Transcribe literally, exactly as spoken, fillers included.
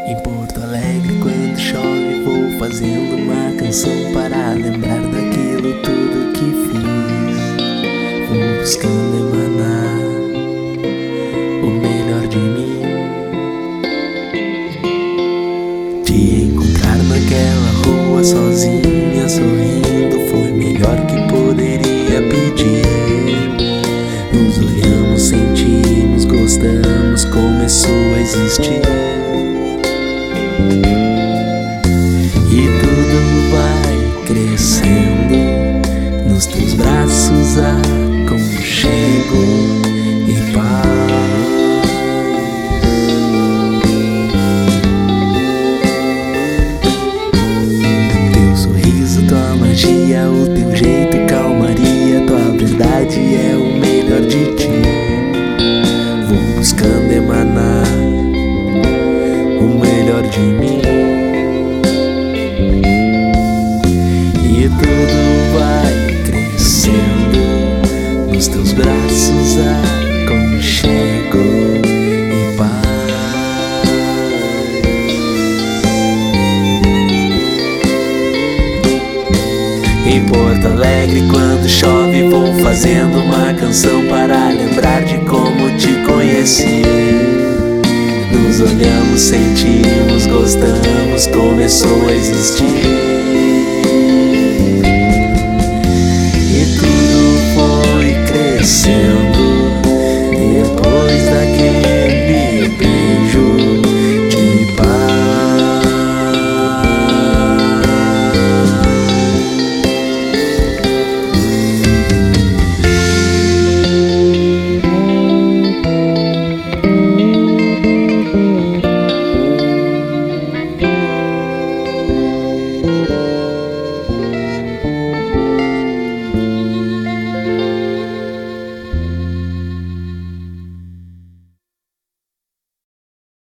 Em Porto Alegre, quando chove, vou fazendo uma canção para lembrar daquilo tudo que fiz. Vou buscando emanar o melhor de mim. Te encontrar naquela rua sozinha, sorrindo, foi melhor que poderia pedir. Nos olhamos, sentimos, gostamos, começou a existir. E tudo vai crescendo nos teus braços, aconchego e paz. Teu sorriso, tua magia, o teu jeito e calmaria, tua verdade é o melhor de ti. Vou buscando emanar o melhor de mim. E tudo vai crescendo nos teus braços, aconchego e paz. Em Porto Alegre, quando chove, vou fazendo uma canção para lembrar de como te conheci. Nos olhamos, sentimos, gostamos, começou a existir.